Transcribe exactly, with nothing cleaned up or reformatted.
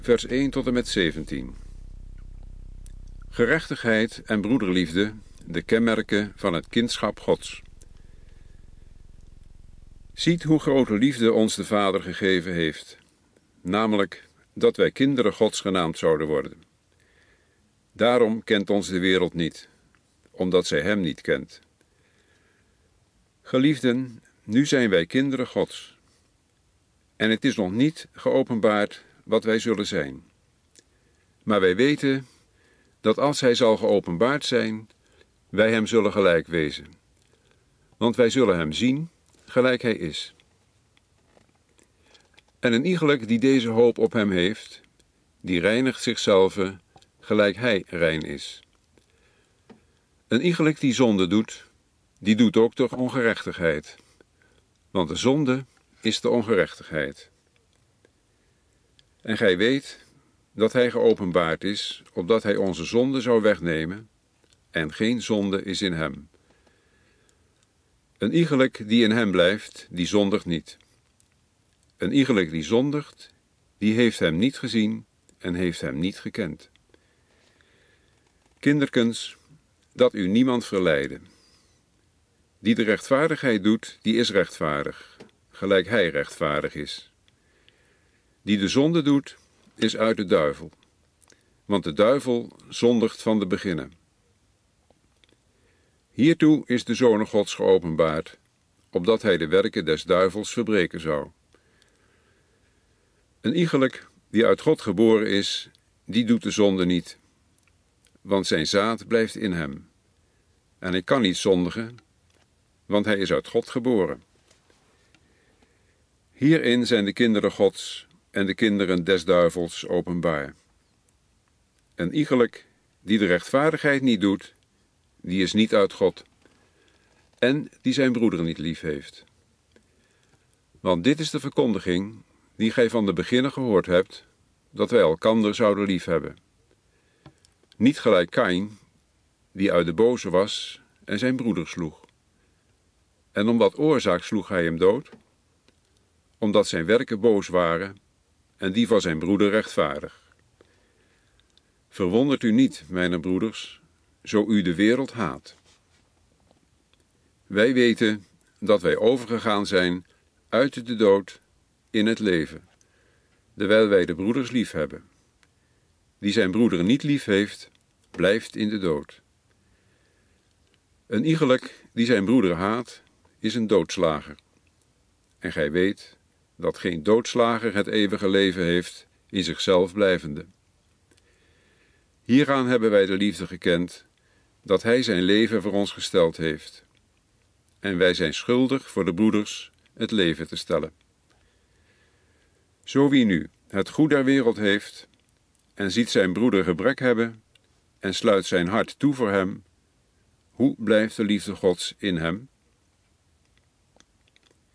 vers één tot en met zeventien. Gerechtigheid en broederliefde, de kenmerken van het kindschap Gods. Ziet hoe grote liefde ons de Vader gegeven heeft, namelijk dat wij kinderen Gods genaamd zouden worden. Daarom kent ons de wereld niet, omdat zij hem niet kent. Geliefden, nu zijn wij kinderen Gods. En het is nog niet geopenbaard wat wij zullen zijn. Maar wij weten dat als hij zal geopenbaard zijn, wij hem zullen gelijk wezen. Want wij zullen hem zien, gelijk hij is. En een iegelijk die deze hoop op hem heeft, die reinigt zichzelf, gelijk hij rein is. Een iegelijk die zonde doet, die doet ook toch ongerechtigheid. Want de zonde is de ongerechtigheid. En gij weet dat hij geopenbaard is, opdat hij onze zonde zou wegnemen, en geen zonde is in hem. Een iegelijk die in hem blijft, die zondigt niet. Een iegelijk die zondigt, die heeft hem niet gezien en heeft hem niet gekend. Kinderkens, dat u niemand verleiden. Die de rechtvaardigheid doet, die is rechtvaardig, gelijk hij rechtvaardig is. Die de zonde doet, is uit de duivel, want de duivel zondigt van de beginnen. Hiertoe is de Zoon Gods geopenbaard, opdat hij de werken des duivels verbreken zou. Een iegelijk die uit God geboren is, die doet de zonde niet, want zijn zaad blijft in hem. En hij kan niet zondigen, want hij is uit God geboren. Hierin zijn de kinderen Gods en de kinderen des duivels openbaar. Een iegelijk die de rechtvaardigheid niet doet, die is niet uit God, en die zijn broeder niet lief heeft. Want dit is de verkondiging die gij van de beginnen gehoord hebt, dat wij elkander zouden lief hebben. Niet gelijk Kaïn, die uit de boze was en zijn broeder sloeg. En om wat oorzaak sloeg hij hem dood? Omdat zijn werken boos waren en die van zijn broeder rechtvaardig. Verwondert u niet, mijn broeders, zo u de wereld haat. Wij weten dat wij overgegaan zijn uit de dood in het leven, terwijl wij de broeders lief hebben. Die zijn broeder niet lief heeft, blijft in de dood. Een iegelijk die zijn broeder haat, is een doodslager. En gij weet dat geen doodslager het eeuwige leven heeft, in zichzelf blijvende. Hieraan hebben wij de liefde gekend, dat hij zijn leven voor ons gesteld heeft. En wij zijn schuldig voor de broeders het leven te stellen. Zo wie nu het goed der wereld heeft, en ziet zijn broeder gebrek hebben, en sluit zijn hart toe voor hem, hoe blijft de liefde Gods in hem?